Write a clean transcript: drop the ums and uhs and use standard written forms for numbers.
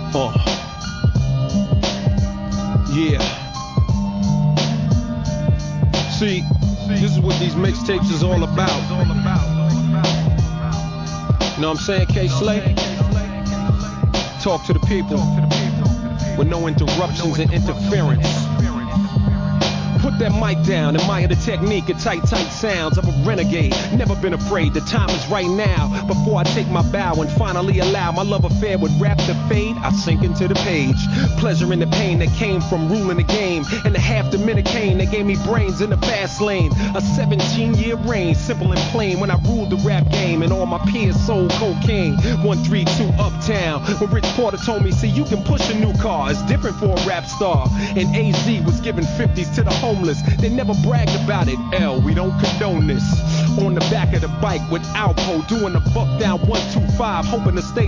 Yeah. See, this is what these mixtapes is all about. You know what I'm saying, K-Slay? Talk to the people with no interruptions and interference. Put that mic down, admire the technique of tight sounds of a renegade. Never been afraid, the time is right now. Before I take my bow and finally allow my love affair with rap to fade, I sink into the page. Pleasure in the pain that came from ruling the game. And the half Dominican that gave me brains in the fast lane. A 17-year reign, simple and plain. When I ruled the rap game and all my peers sold cocaine. 132 Uptown, when Rich Porter told me, see, you can push a new car. It's different for a rap star. And AZ was giving 50s to the homeless. They never bragged about it. We don't condone this. On the back of the bike with Alpo, doing a buck down 125, hoping to stay